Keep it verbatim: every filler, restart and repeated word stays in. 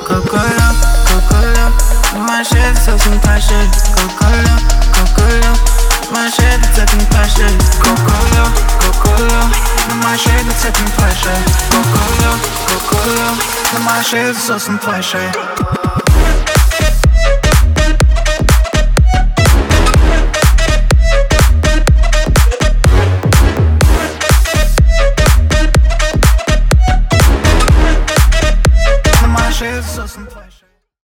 Coca-Cola, Coca-Cola, my shit so some passion. Coca-Cola, Coca-Cola, my shit taking passion. Coca-Cola, Coca-Cola, my shit taking passion. Coca-Cola, Coca-Cola, my shit so some passion.